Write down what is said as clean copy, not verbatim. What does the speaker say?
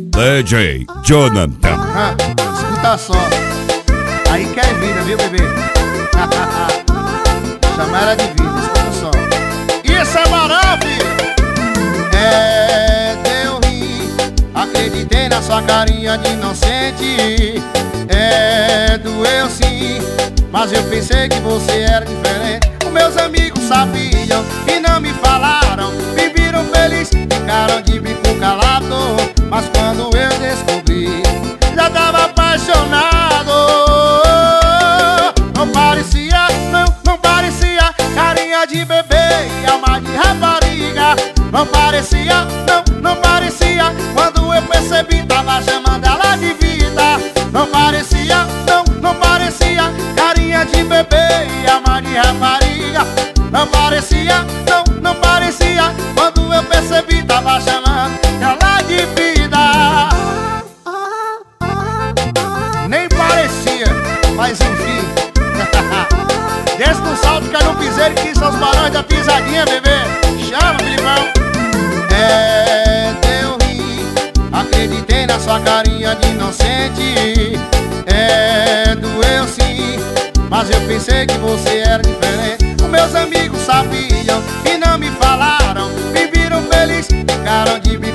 DJ Jonathan. Escuta só. Aí quer vida, viu, bebê? Chama ela de vida, escuta só. Isso é moral, filho. Deu rim. Acreditei na sua carinha de inocente. Doeu sim, mas eu pensei que você era diferente. Os meus amigos sabiam e não me falaram. Me viram feliz, ficaram de bico calado. Mas quando eu descobri, já tava apaixonado. Não parecia, não parecia carinha de bebê e alma de rapariga. Não parecia, não parecia. Quando eu percebi, tava chamando ela de vida. Não parecia, não parecia carinha de bebê e alma de rapariga. Não parecia, não parecia. Quando eu percebi, tava chamando ela de vida. Nem parecia, mas enfim. Desce no salto que eu não pisei, que são os barões da pisadinha, bebê. Chama, Filipão. Deu rim. Acreditei na sua carinha de inocente. Doeu sim, mas eu pensei que você era diferente. Os meus amigos sabiam e não me falaram. Me viram feliz, ficaram de mim.